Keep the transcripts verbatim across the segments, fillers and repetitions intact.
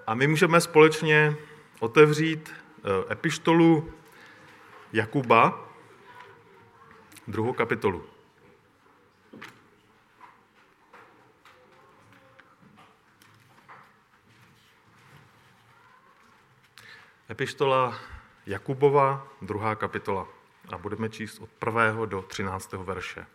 A my můžeme společně otevřít epištolu Jakuba, druhou kapitolu. Epištola Jakubova, druhá kapitola. A budeme číst od prvého do třináctého verše.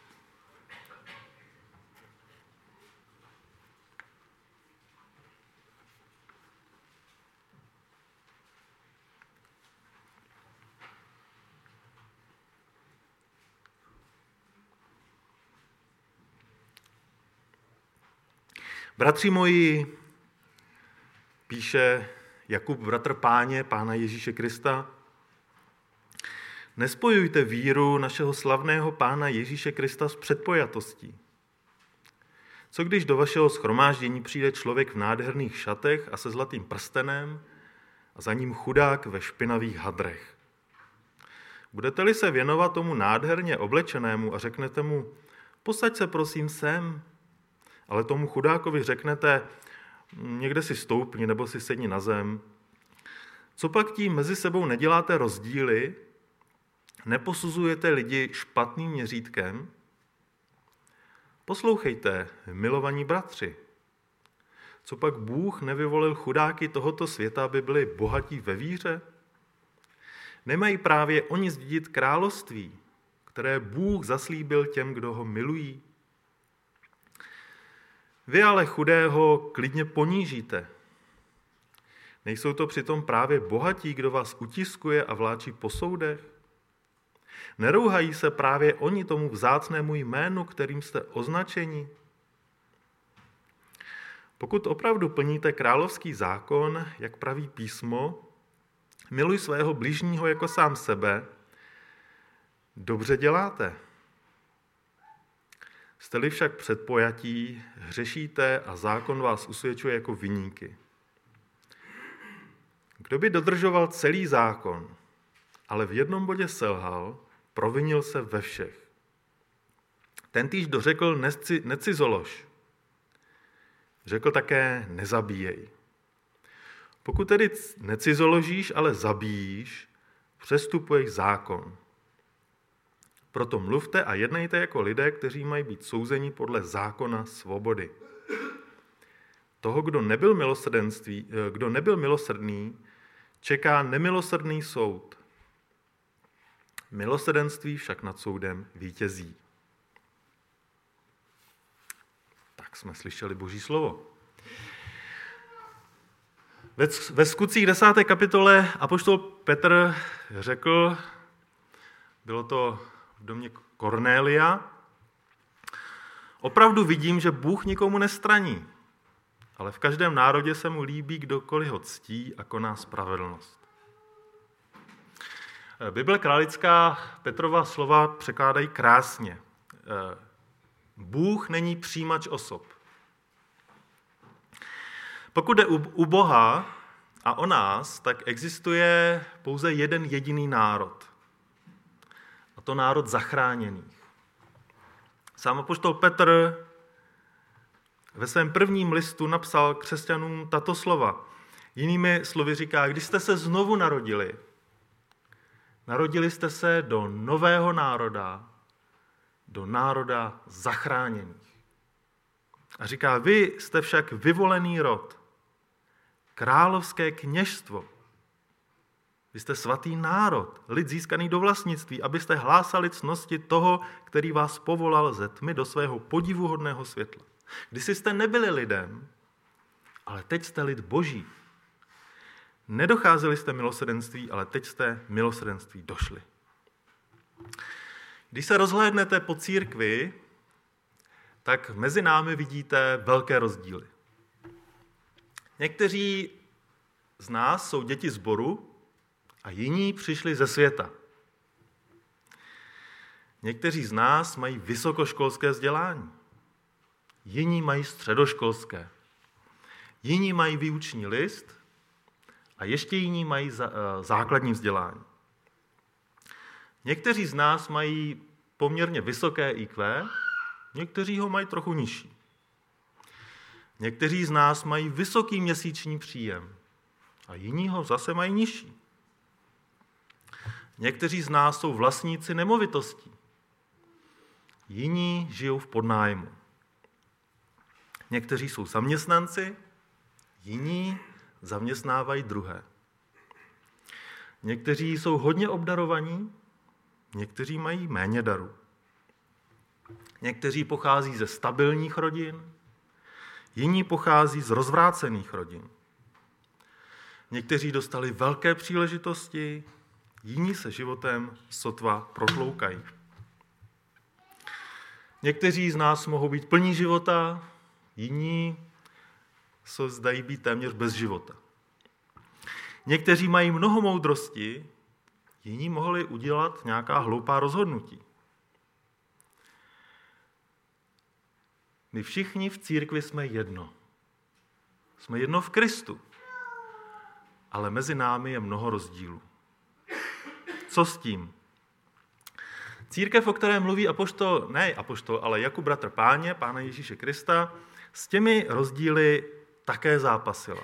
Bratři moji, píše Jakub, bratr Páně, Pána Ježíše Krista, nespojujte víru našeho slavného Pána Ježíše Krista s předpojatostí. Co když do vašeho shromáždění přijde člověk v nádherných šatech a se zlatým prstenem a za ním chudák ve špinavých hadrech? Budete-li se věnovat tomu nádherně oblečenému a řeknete mu, posaď se prosím sem, ale tomu chudákovi řeknete, někde si stoupni nebo si sedni na zem. Co pak tím mezi sebou neděláte rozdíly? Neposuzujete lidi špatným měřítkem? Poslouchejte, milovaní bratři. Co pak Bůh nevyvolil chudáky tohoto světa, aby byli bohatí ve víře? Nemají právě oni zdědit království, které Bůh zaslíbil těm, kdo ho milují? Vy ale chudého klidně ponížíte. Nejsou to přitom právě bohatí, kdo vás utiskuje a vláčí po soudech? Nerouhají se právě oni tomu vzácnému jménu, kterým jste označeni? Pokud opravdu plníte královský zákon, jak praví písmo, miluj svého bližního jako sám sebe, dobře děláte. Jste-li však předpojatí, hřešíte a zákon vás usvědčuje jako viníky. Kdo by dodržoval celý zákon, ale v jednom bodě selhal, provinil se ve všech. Tentýž dořekl necizolož. Řekl také nezabíjej. Pokud tedy necizoložíš, ale zabíjíš, přestupuješ zákon. Proto mluvte a jednejte jako lidé, kteří mají být souzeni podle zákona svobody. Toho, kdo nebyl milosrdenství, kdo nebyl milosrdný, čeká nemilosrdný soud. Milosrdenství však nad soudem vítězí. Tak jsme slyšeli Boží slovo. Ve, ve Skutcích desáté kapitole apoštol Petr řekl, bylo to v domě Kornélia, opravdu vidím, že Bůh nikomu nestraní, ale v každém národě se mu líbí, kdokoliv ho ctí a koná spravedlnost. Bible králická Petrova slova překládají krásně. Bůh není přijímač osob. Pokud jde u Boha a o nás, tak existuje pouze jeden jediný národ. A to národ zachráněných. Sám apoštol Petr ve svém prvním listu napsal křesťanům tato slova. Jinými slovy říká, když jste se znovu narodili, narodili jste se do nového národa, do národa zachráněných. A říká, vy jste však vyvolený rod, královské kněžstvo. Vy jste svatý národ, lid získaný do vlastnictví, abyste hlásali ctnosti toho, který vás povolal ze tmy do svého podivuhodného světla. Kdysi jste nebyli lidem, ale teď jste lid Boží. Nedocházeli jste milosrdenství, ale teď jste milosrdenství došli. Když se rozhlédnete po církvi, tak mezi námi vidíte velké rozdíly. Někteří z nás jsou děti sboru a jiní přišli ze světa. Někteří z nás mají vysokoškolské vzdělání, jiní mají středoškolské, jiní mají výuční list a ještě jiní mají základní vzdělání. Někteří z nás mají poměrně vysoké í kvé, někteří ho mají trochu nižší. Někteří z nás mají vysoký měsíční příjem a jiní ho zase mají nižší. Někteří z nás jsou vlastníci nemovitostí, jiní žijou v podnájmu. Někteří jsou zaměstnanci, jiní zaměstnávají druhé. Někteří jsou hodně obdarovaní, někteří mají méně darů. Někteří pochází ze stabilních rodin, jiní pochází z rozvrácených rodin. Někteří dostali velké příležitosti, jiní se životem sotva protloukají. Někteří z nás mohou být plní života, jiní se zdají být téměř bez života. Někteří mají mnoho moudrosti, jiní mohli udělat nějaká hloupá rozhodnutí. My všichni v církvi jsme jedno. Jsme jedno v Kristu. Ale mezi námi je mnoho rozdílů. Co s tím? Církev, o které mluví apoštol, ne apoštol, ale Jakub bratr Páně, Pána Ježíše Krista, s těmi rozdíly také zápasila.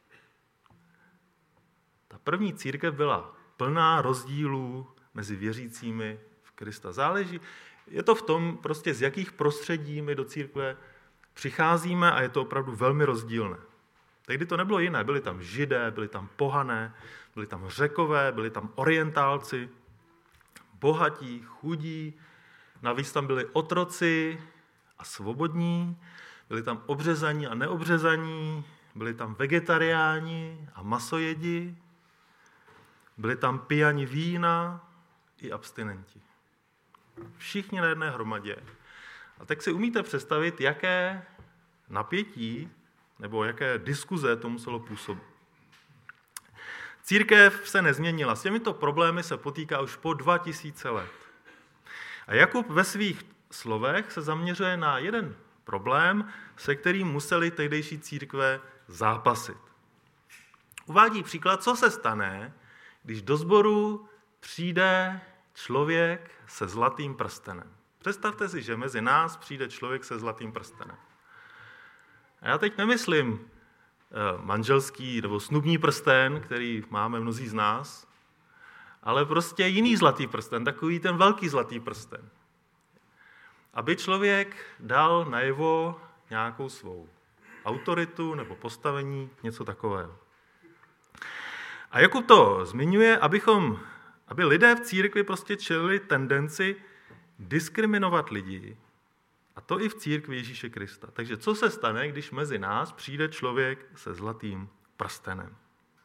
Ta první církev byla plná rozdílů mezi věřícími v Krista. Záleží, je to v tom, prostě z jakých prostředí my do církve přicházíme a je to opravdu velmi rozdílné. Tehdy to nebylo jiné, byli tam Židé, byli tam pohané, byli tam Řekové, byli tam orientálci, bohatí, chudí, navíc tam byli otroci a svobodní, byli tam obřezaní a neobřezaní, byli tam vegetariáni a masojedi, byli tam pijani vína i abstinenti. Všichni na jedné hromadě. A tak si umíte představit, jaké napětí nebo jaké diskuze to muselo působit. Církev se nezměnila. S těmito problémy se potýká už po dva tisíce let. A Jakub ve svých slovech se zaměřuje na jeden problém, se kterým museli tehdejší církve zápasit. Uvádí příklad, co se stane, když do sboru přijde člověk se zlatým prstenem. Představte si, že mezi nás přijde člověk se zlatým prstenem. A já teď nemyslím manželský nebo snubní prsten, který máme mnozí z nás, ale prostě jiný zlatý prsten, takový ten velký zlatý prsten. Aby člověk dal najevo nějakou svou autoritu nebo postavení, něco takového. A Jakub to zmiňuje, abychom, aby lidé v církvi prostě čelili tendenci diskriminovat lidi, a to i v církvi Ježíše Krista. Takže co se stane, když mezi nás přijde člověk se zlatým prstenem?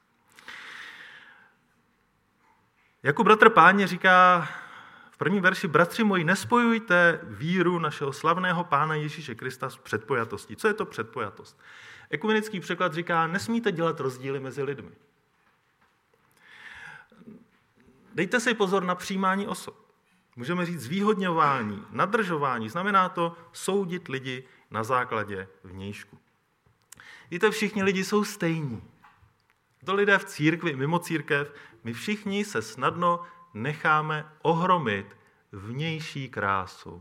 Jakub bratr Páně říká v prvním verši: bratři moji, nespojujte víru našeho slavného Pána Ježíše Krista s předpojatostí. Co je to předpojatost? Ekumenický překlad říká, nesmíte dělat rozdíly mezi lidmi. Dejte si pozor na přijímání osob. Můžeme říct zvýhodňování, nadržování, znamená to soudit lidi na základě vnějšku. Víte, všichni lidi jsou stejní. To lidé v církvi, mimo církev, my všichni se snadno necháme ohromit vnější krásou.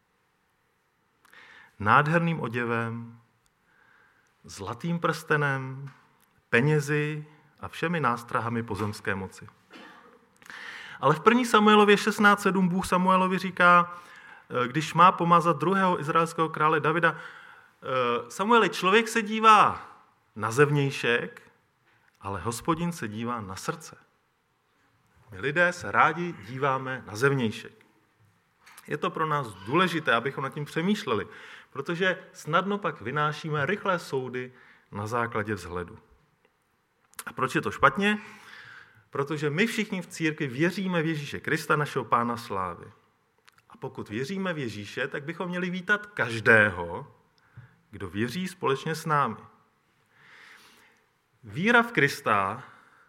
Nádherným oděvem, zlatým prstenem, penězi a všemi nástrahami pozemské moci. Ale v první Samuelově šestnáct sedm Bůh Samuelovi říká, když má pomazat druhého izraelského krále Davida, Samueli, člověk se dívá na zevnějšek, ale Hospodin se dívá na srdce. My lidé se rádi díváme na zevnějšek. Je to pro nás důležité, abychom nad tím přemýšleli, protože snadno pak vynášíme rychlé soudy na základě vzhledu. A proč je to špatně? Protože my všichni v církvi věříme v Ježíše Krista, našeho Pána slávy. A pokud věříme v Ježíše, tak bychom měli vítat každého, kdo věří společně s námi. Víra v Krista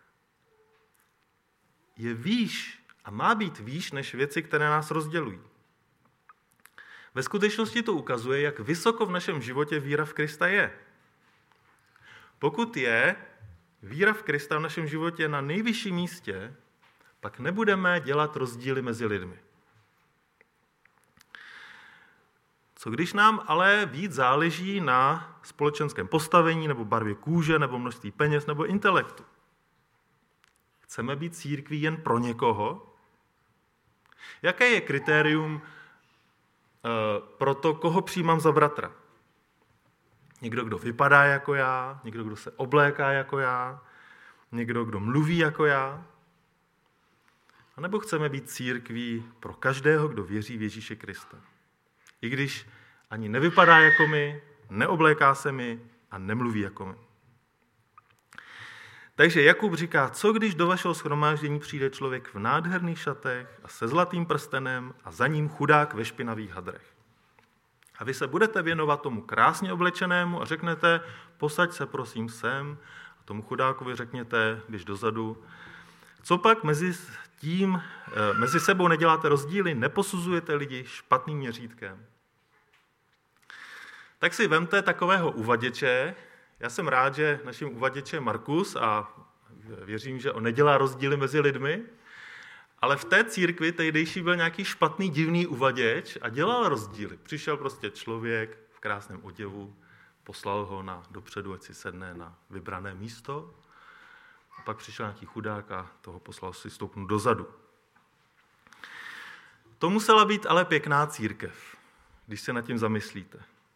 je výš a má být výš než věci, které nás rozdělují. Ve skutečnosti to ukazuje, jak vysoko v našem životě víra v Krista je. Pokud je víra v Krista v našem životě na nejvyšším místě, pak nebudeme dělat rozdíly mezi lidmi. Co když nám ale víc záleží na společenském postavení, nebo barvě kůže, nebo množství peněz, nebo intelektu? Chceme být církví jen pro někoho? Jaké je kritérium e, pro to, koho přijímám za bratra? Někdo, kdo vypadá jako já, někdo, kdo se obléká jako já, někdo, kdo mluví jako já? A nebo chceme být církví pro každého, kdo věří v Ježíše Krista? I když ani nevypadá jako my, neobléká se mi a nemluví jako my. Takže Jakub říká, co když do vašeho shromáždění přijde člověk v nádherných šatech a se zlatým prstenem a za ním chudák ve špinavých hadrech. A vy se budete věnovat tomu krásně oblečenému a řeknete, posaď se prosím sem, a tomu chudákovi řekněte, když dozadu, co pak mezi tím, mezi sebou neděláte rozdíly, neposuzujete lidi špatným měřítkem. Tak si vemte takového uvaděče. Já jsem rád, že naším uvaděčem je Markus a věřím, že on nedělá rozdíly mezi lidmi, ale v té církvi tehdejší byl nějaký špatný, divný uvaděč a dělal rozdíly. Přišel prostě člověk v krásném oděvu, poslal ho na dopředu, ať si sedne na vybrané místo. A pak přišel nějaký chudák a toho poslal si stoupnout dozadu. To musela být ale pěkná církev, když se nad tím zamyslíte.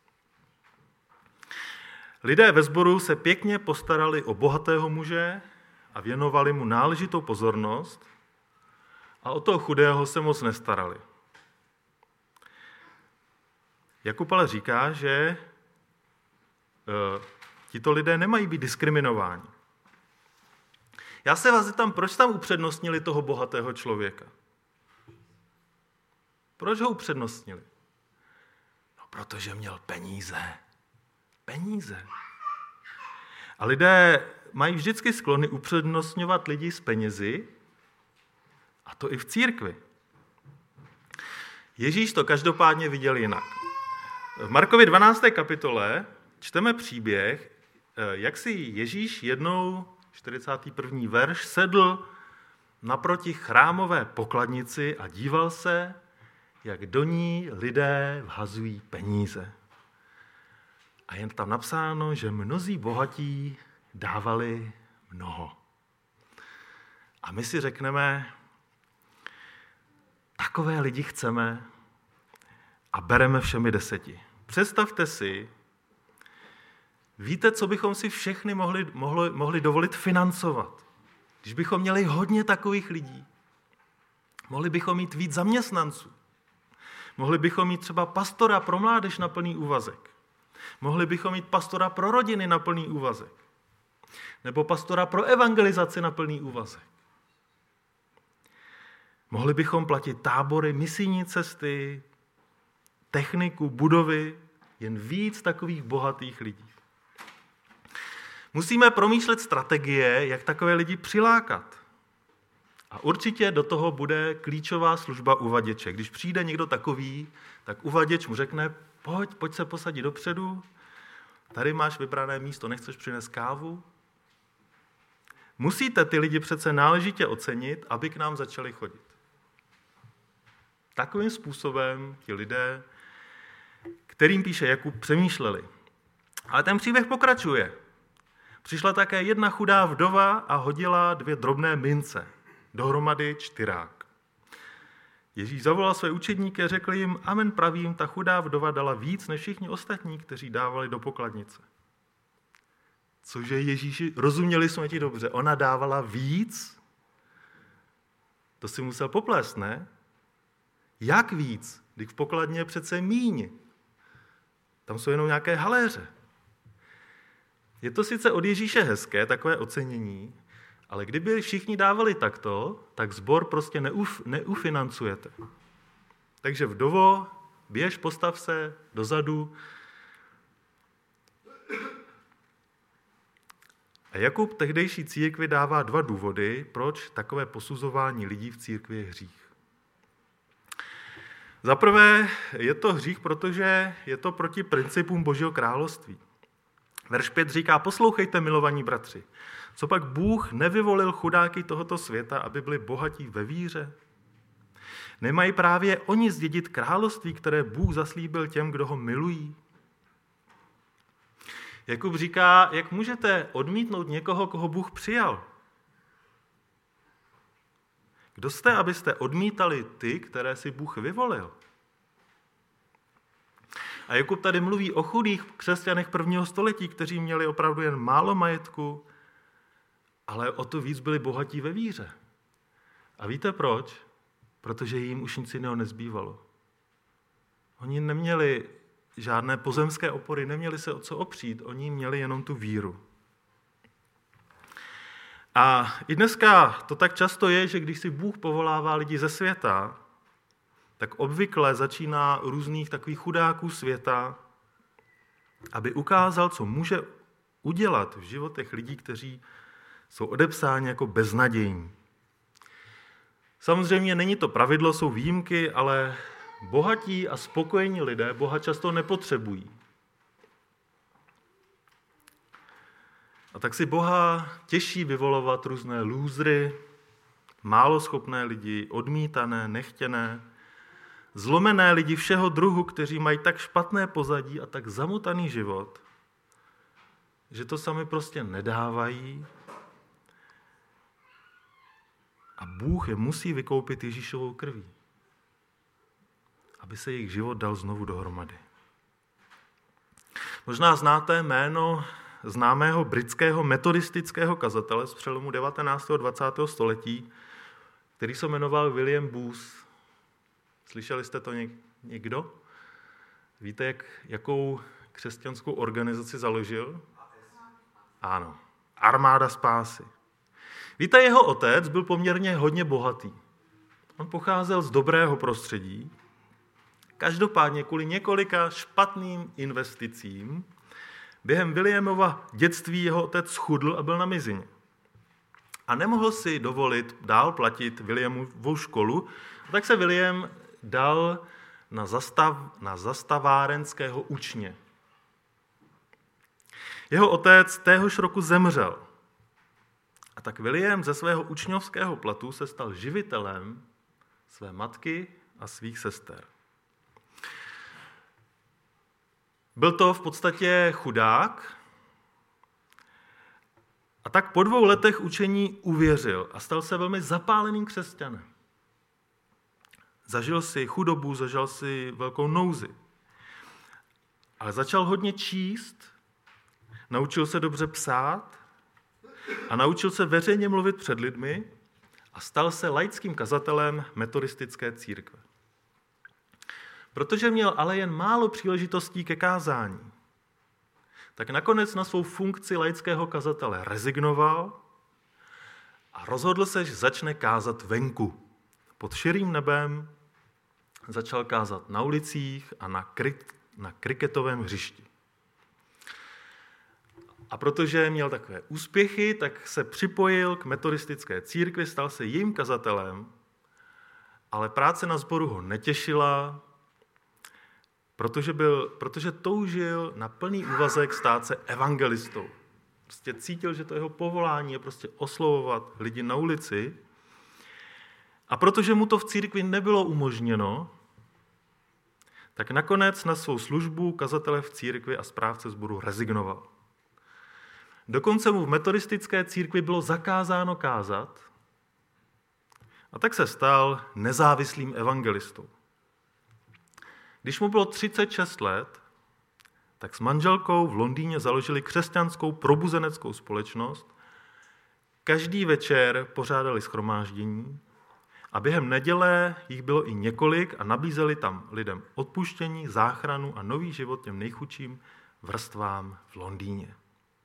Lidé ve sboru se pěkně postarali o bohatého muže a věnovali mu náležitou pozornost a o toho chudého se moc nestarali. Jakub ale říká, že e, tito lidé nemají být diskriminováni. Já se vás zeptám, proč tam upřednostnili toho bohatého člověka? Proč ho upřednostnili? No, protože měl peníze. Peníze. A lidé mají vždycky sklony upřednostňovat lidi s penězi, a to i v církvi. Ježíš to každopádně viděl jinak. V Markově dvanácté kapitole čteme příběh, jak si Ježíš jednou, čtyřicátý první verš, sedl naproti chrámové pokladnici a díval se, jak do ní lidé vhazují peníze. A jen tam napsáno, že mnozí bohatí dávali mnoho. A my si řekneme, takové lidi chceme a bereme všemi deseti. Představte si, víte, co bychom si všechny mohli, mohli, mohli dovolit financovat, když bychom měli hodně takových lidí. Mohli bychom mít víc zaměstnanců. Mohli bychom mít třeba pastora pro mládež na plný úvazek. Mohli bychom mít pastora pro rodiny na plný úvazek. Nebo pastora pro evangelizaci na plný úvazek. Mohli bychom platit tábory, misijní cesty, techniku, budovy, jen víc takových bohatých lidí. Musíme promýšlet strategie, jak takové lidi přilákat. A určitě do toho bude klíčová služba uvaděče. Když přijde někdo takový, tak uvaděč mu řekne, pojď, pojď se posadit dopředu, tady máš vybrané místo, nechceš přinést kávu? Musíte ty lidi přece náležitě ocenit, aby k nám začali chodit. Takovým způsobem ti lidé, kterým píše Jakub, přemýšleli. Ale ten příběh pokračuje. Přišla také jedna chudá vdova a hodila dvě drobné mince, dohromady čtyrák. Ježíš zavolal své učedníky a řekl jim, amen pravím, ta chudá vdova dala víc než všichni ostatní, kteří dávali do pokladnice. Cože Ježíši, rozuměli jsme ti dobře, ona dávala víc? To si musel poplést, ne? Jak víc? Když v pokladně je přece míň. Tam jsou jenom nějaké haléře. Je to sice od Ježíše hezké, takové ocenění, ale kdyby všichni dávali takto, tak sbor prostě neuf, neufinancujete. Takže vdovo, běž, postav se dozadu. A Jakub tehdejší církvi dává dva důvody, proč takové posuzování lidí v církvi je hřích. Za prvé je to hřích, protože je to proti principům Božího království. Verš pět říká, poslouchejte, milovaní bratři, co pak Bůh nevyvolil chudáky tohoto světa, aby byli bohatí ve víře? Nemají právě oni zdědit království, které Bůh zaslíbil těm, kdo ho milují? Jakub říká, jak můžete odmítnout někoho, koho Bůh přijal? Kdo jste, abyste odmítali ty, které si Bůh vyvolil? A Jakub tady mluví o chudých křesťanech prvního století, kteří měli opravdu jen málo majetku, ale o to víc byli bohatí ve víře. A víte proč? Protože jim už nic jiného nezbývalo. Oni neměli žádné pozemské opory, neměli se o co opřít, oni měli jenom tu víru. A i dneska to tak často je, že když si Bůh povolává lidi ze světa, tak obvykle začíná různých takových chudáků světa, aby ukázal, co může udělat v životech lidí, kteří jsou odepsáni jako beznadějní. Samozřejmě není to pravidlo, jsou výjimky, ale bohatí a spokojení lidé Boha často nepotřebují. A tak si Boha těší vyvolovat různé lůzry, málo schopné lidi, odmítané, nechtěné, zlomené lidi všeho druhu, kteří mají tak špatné pozadí a tak zamotaný život, že to sami prostě nedávají a Bůh je musí vykoupit Ježíšovou krví, aby se jejich život dal znovu dohromady. Možná znáte jméno známého britského metodistického kazatele z přelomu devatenáctého a dvacátého století, který se jmenoval William Booth. Slyšeli jste to někdo? Víte, jak, jakou křesťanskou organizaci založil? Ano, Armáda spásy. Víte, jeho otec byl poměrně hodně bohatý. On pocházel z dobrého prostředí. Každopádně kvůli několika špatným investicím během Williamova dětství jeho otec schudl a byl na mizině. A nemohl si dovolit dál platit Williamovu školu, tak se William dal na, zastav, na zastavárenského učně. Jeho otec téhož roku zemřel. A tak William ze svého učňovského platu se stal živitelem své matky a svých sester. Byl to v podstatě chudák a tak po dvou letech učení uvěřil a stal se velmi zapáleným křesťanem. Zažil si chudobu, zažil si velkou nouzi. Ale začal hodně číst, naučil se dobře psát a naučil se veřejně mluvit před lidmi a stal se laickým kazatelem metodistické církve. Protože měl ale jen málo příležitostí ke kázání, tak nakonec na svou funkci laického kazatele rezignoval a rozhodl se, že začne kázat venku. Pod širým nebem začal kázat na ulicích a na, kri- na kriketovém hřišti. A protože měl takové úspěchy, tak se připojil k metodistické církvi, stal se jejím kazatelem, ale práce na sboru ho netěšila, protože, byl, protože toužil na plný úvazek stát se evangelistou. Prostě cítil, že to jeho povolání je prostě oslovovat lidi na ulici. A protože mu to v církvi nebylo umožněno, tak nakonec na svou službu kazatele v církvi a správce sboru rezignoval. Dokonce mu v metodistické církvi bylo zakázáno kázat a tak se stal nezávislým evangelistou. Když mu bylo třicet šest let, tak s manželkou v Londýně založili křesťanskou probuzeneckou společnost. Každý večer pořádali shromáždění a během neděle jich bylo i několik a nabízeli tam lidem odpuštění, záchranu a nový život těm nejchudším vrstvám v Londýně.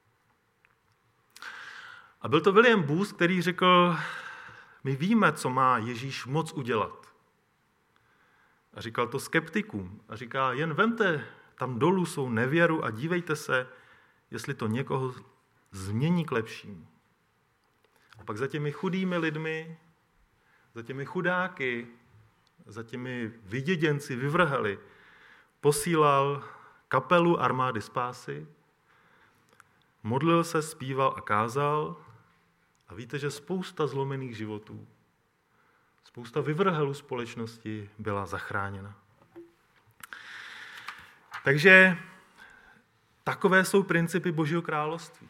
A byl to William Booth, který řekl, my víme, co má Ježíš moc udělat. A říkal to skeptikům. A říká, jen vemte tam dolů svou nevěru a dívejte se, jestli to někoho změní k lepšímu. A pak za těmi chudými lidmi, za těmi chudáky, za těmi vyděděnci, vyvrhali, posílal kapelu Armády spásy, modlil se, zpíval a kázal a víte, že spousta zlomených životů, Spousta vyvrhelů společnosti byla zachráněna. Takže takové jsou principy Božího království.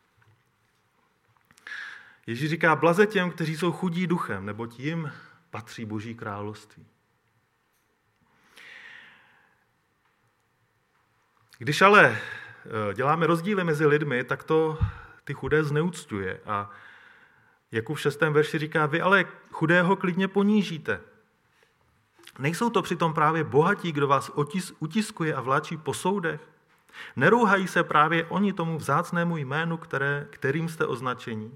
Ježíš říká, blaze těm, kteří jsou chudí duchem, neboť jim patří Boží království. Když ale děláme rozdíly mezi lidmi, tak to ty chudé zneucťuje. A Jakub v šestém verši říká, vy ale chudého klidně ponížíte. Nejsou to přitom právě bohatí, kdo vás otis, utiskuje a vláčí po soudech? Nerouhají se právě oni tomu vzácnému jménu, které, kterým jste označení?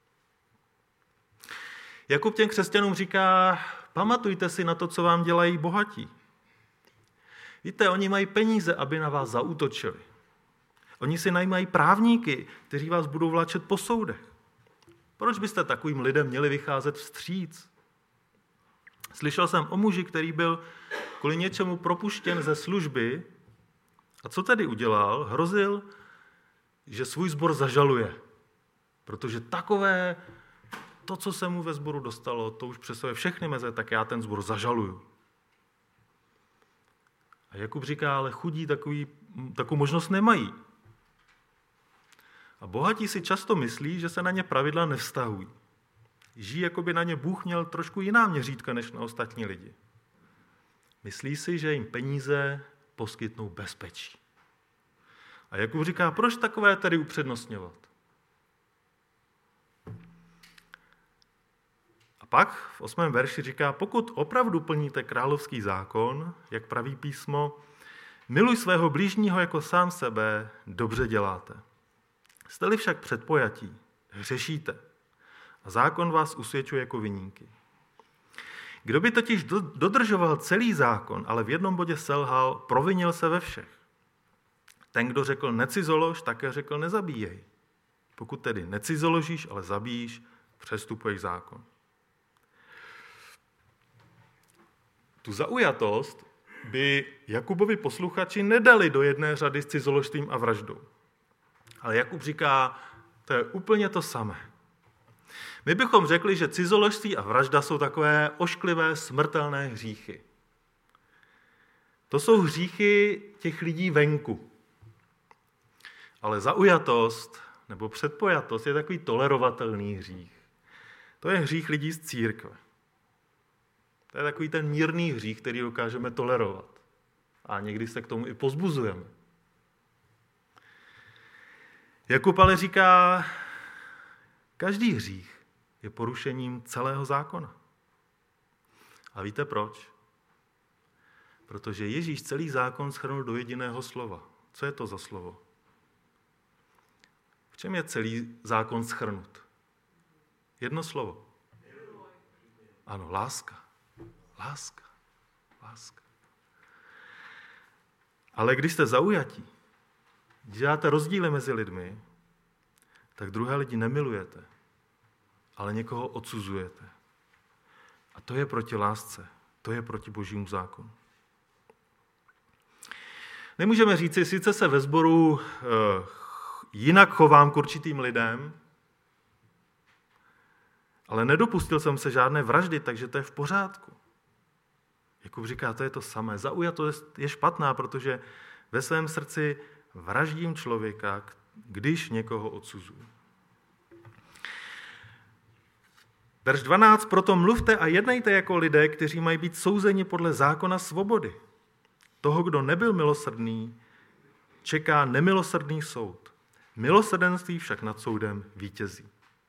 Jakub těm křesťanům říká, pamatujte si na to, co vám dělají bohatí. Víte, oni mají peníze, aby na vás zaútočili. Oni si najímají právníky, kteří vás budou vláčet po soudech. Proč byste takovým lidem měli vycházet vstříc? Slyšel jsem o muži, který byl kvůli něčemu propuštěn ze služby. A co tedy udělal? Hrozil, že svůj sbor zažaluje. Protože takové, to, co se mu ve sboru dostalo, to už přesahuje všechny meze, tak já ten sbor zažaluju. A Jakub říká, ale chudí takový, takovou možnost nemají. A bohatí si často myslí, že se na ně pravidla nevztahují. Žijí, jako by na ně Bůh měl trošku jiná měřítka než na ostatní lidi. Myslí si, že jim peníze poskytnou bezpečí. A Jakub říká, proč takové tedy upřednostňovat? A pak v osmém verši říká, pokud opravdu plníte královský zákon, jak praví písmo, miluj svého blížního jako sám sebe, dobře děláte. Jste-li však předpojatí, hřešíte a zákon vás usvědčuje jako viníky. Kdo by totiž dodržoval celý zákon, ale v jednom bodě selhal, provinil se ve všech. Ten, kdo řekl necizolož, také řekl nezabíjej. Pokud tedy necizoložíš, ale zabíjíš, přestupuješ zákon. Tu zaujatost by Jakubovi posluchači nedali do jedné řady s cizoložstvím a vraždou. Ale Jakub říká, to je úplně to samé. My bychom řekli, že cizoložství a vražda jsou takové ošklivé, smrtelné hříchy. To jsou hříchy těch lidí venku. Ale zaujatost nebo předpojatost je takový tolerovatelný hřích. To je hřích lidí z církve. To je takový ten mírný hřích, který dokážeme tolerovat. A někdy se k tomu i pozbuzujeme. Jakub ale říká, každý hřích je porušením celého zákona. A víte proč? Protože Ježíš celý zákon shrnul do jediného slova. Co je to za slovo? V čem je celý zákon shrnut? Jedno slovo. Ano, láska. Láska. Láska. Ale když jste zaujatí, když děláte rozdíly mezi lidmi, tak druhé lidi nemilujete, ale někoho odsuzujete. A to je proti lásce, to je proti Božímu zákonu. Nemůžeme říci, sice se ve sboru e, jinak chovám k určitým lidem, ale nedopustil jsem se žádné vraždy, takže to je v pořádku. Jakub říká, to je to samé. Zaujatost je špatná, protože ve svém srdci vraždím člověka, když někoho odsuzuji. Verš dvanáct. Proto mluvte a jednejte jako lidé, kteří mají být souzeni podle zákona svobody. Toho, kdo nebyl milosrdný, čeká nemilosrdný soud. Milosrdenství však nad soudem vítězí.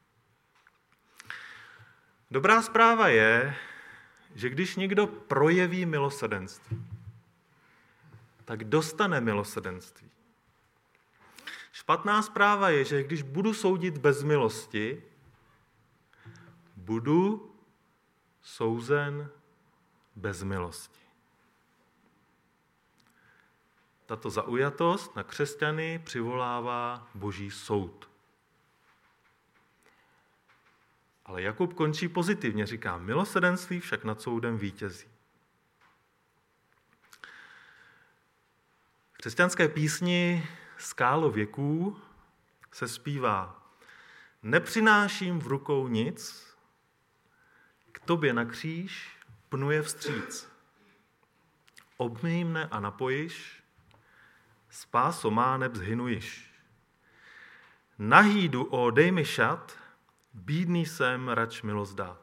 Dobrá zpráva je, že když někdo projeví milosrdenství, tak dostane milosrdenství. Špatná zpráva je, že když budu soudit bez milosti, budu souzen bez milosti. Tato zaujatost na křesťany přivolává Boží soud. Ale Jakub končí pozitivně, říká, milosrdenství však nad soudem vítězí. V křesťanské písni Skálo věků se zpívá: nepřináším v rukou nic, k tobě na kříž pnuje vstříc. Obmyj mne a napojiš, spáso má neb zhynujiš. Nahý jdu, o dej mi šat, bídný jsem, rač milost dát.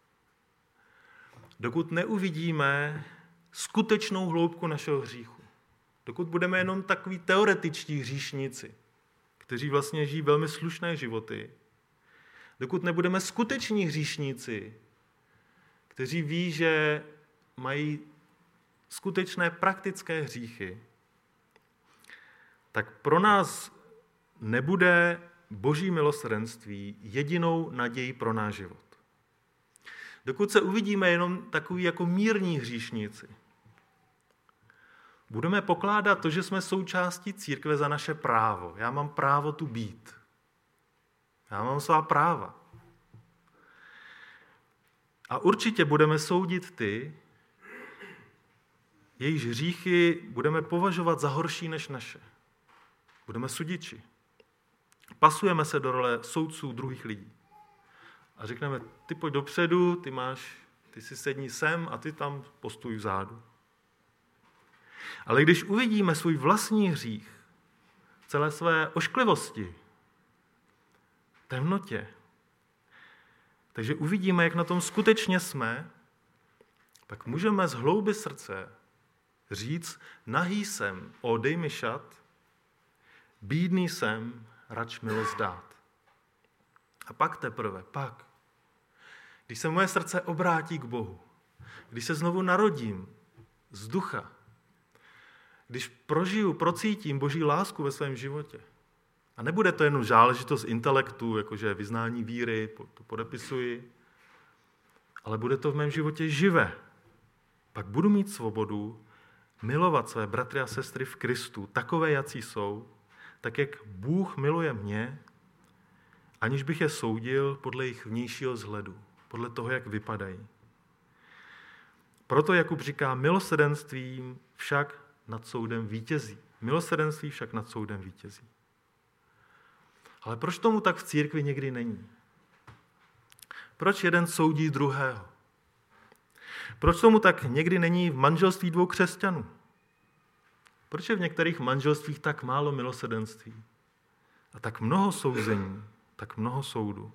Dokud neuvidíme skutečnou hloubku našeho hříchu, dokud budeme jenom takoví teoretičtí hříšníci, kteří vlastně žijí velmi slušné životy, dokud nebudeme skuteční hříšníci, kteří ví, že mají skutečné praktické hříchy, tak pro nás nebude Boží milosrdenství jedinou nadějí pro náš život. Dokud se uvidíme jenom takový jako mírní hříšníci, budeme pokládat to, že jsme součástí církve, za naše právo. Já mám právo tu být. Já mám svá práva. A určitě budeme soudit ty, jejichž hříchy budeme považovat za horší než naše. Budeme sudiči. Pasujeme se do role soudců druhých lidí. A řekneme, ty pojď dopředu, ty máš, ty si sedni sem a ty tam postuj vzadu. Ale když uvidíme svůj vlastní hřích, celé své ošklivosti, temnotě, takže uvidíme, jak na tom skutečně jsme, pak můžeme z hlouby srdce říct, nahý jsem, o dej mi šat, bídný jsem, rač milost dát. A pak teprve, pak, když se moje srdce obrátí k Bohu, když se znovu narodím z ducha, když prožiju, procítím Boží lásku ve svém životě, a nebude to jen záležitost intelektu, jakože vyznání víry, to podepisuji, ale bude to v mém životě živé. Pak budu mít svobodu milovat své bratry a sestry v Kristu, takové, jací jsou, tak jak Bůh miluje mě, aniž bych je soudil podle jejich vnějšího vzhledu, podle toho, jak vypadají. Proto Jakub říká, milosrdenstvím však nad soudem vítězí. Milosrdenství však nad soudem vítězí. Ale proč tomu tak v církvi někdy není? Proč jeden soudí druhého? Proč tomu tak někdy není v manželství dvou křesťanů? Proč je v některých manželstvích tak málo milosrdenství? A tak mnoho souzení, tak mnoho soudu.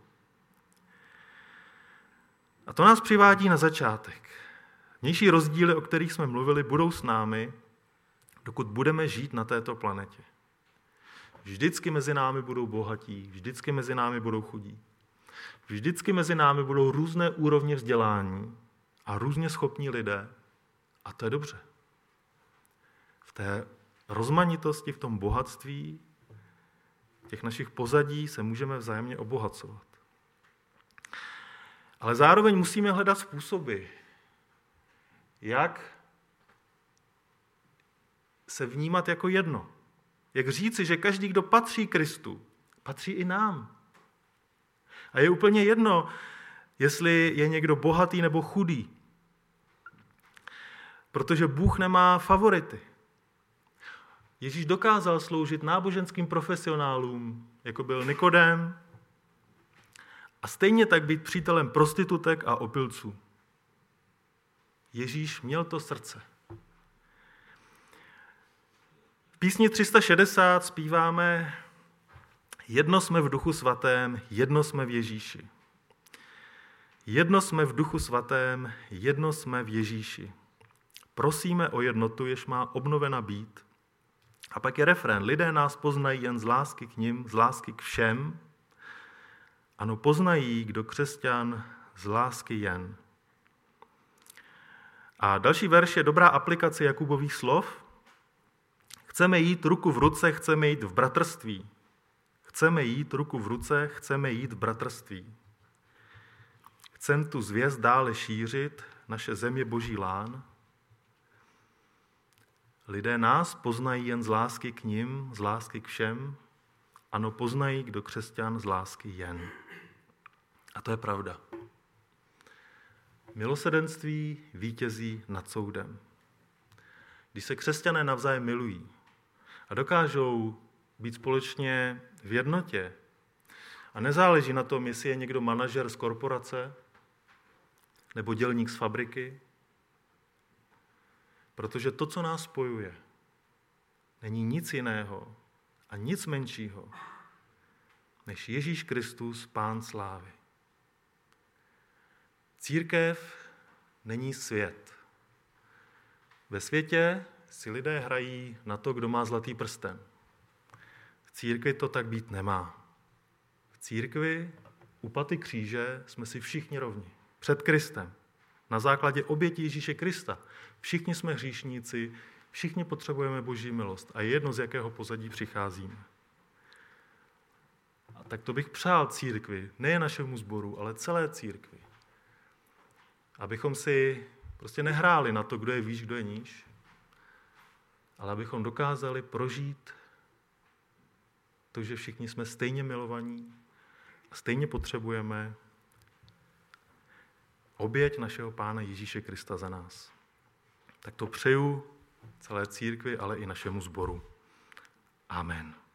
A to nás přivádí na začátek. Vnější rozdíly, o kterých jsme mluvili, budou s námi, dokud budeme žít na této planetě. Vždycky mezi námi budou bohatí, vždycky mezi námi budou chudí. Vždycky mezi námi budou různé úrovně vzdělání a různě schopní lidé. A to je dobře. V té rozmanitosti, v tom bohatství, těch našich pozadí se můžeme vzájemně obohacovat. Ale zároveň musíme hledat způsoby, jak se vnímat jako jedno. Jak říci, že každý, kdo patří Kristu, patří i nám. A je úplně jedno, jestli je někdo bohatý nebo chudý. Protože Bůh nemá favority. Ježíš dokázal sloužit náboženským profesionálům, jako byl Nikodém, a stejně tak být přítelem prostitutek a opilců. Ježíš měl to srdce. V písni tři sta šedesát zpíváme jedno jsme v Duchu svatém, jedno jsme v Ježíši. Jedno jsme v Duchu svatém, jedno jsme v Ježíši. Prosíme o jednotu, jež má obnovena být. A pak je refrén. Lidé nás poznají jen z lásky k nim, z lásky k všem. Ano, poznají, kdo křesťan, z lásky jen. A další verš je dobrá aplikace Jakubových slov. Chceme jít ruku v ruce, chceme jít v bratrství. Chceme jít ruku v ruce, chceme jít v bratrství. Chceme tu zvěst dále šířit, naše země boží lán. Lidé nás poznají jen z lásky k nim, z lásky k všem. Ano, poznají, kdo křesťan, z lásky jen. A to je pravda. Milosrdenství vítězí nad soudem. Když se křesťané navzájem milují a dokážou být společně v jednotě a nezáleží na tom, jestli je někdo manažer z korporace, nebo dělník z fabriky, protože to, co nás spojuje, není nic jiného a nic menšího, než Ježíš Kristus, Pán slávy. Církev není svět. Ve světě si lidé hrají na to, kdo má zlatý prsten. V církvi to tak být nemá. V církvi u paty kříže jsme si všichni rovni. Před Kristem. Na základě oběti Ježíše Krista. Všichni jsme hříšníci, všichni potřebujeme Boží milost a je jedno, z jakého pozadí přicházíme. A tak to bych přál církvi, nejen našemu sboru, ale celé církvi. Abychom si prostě nehráli na to, kdo je výš, kdo je níž, ale abychom dokázali prožít to, že všichni jsme stejně milovaní a stejně potřebujeme oběť našeho Pána Ježíše Krista za nás. Tak to přeju celé církvi, ale i našemu sboru. Amen.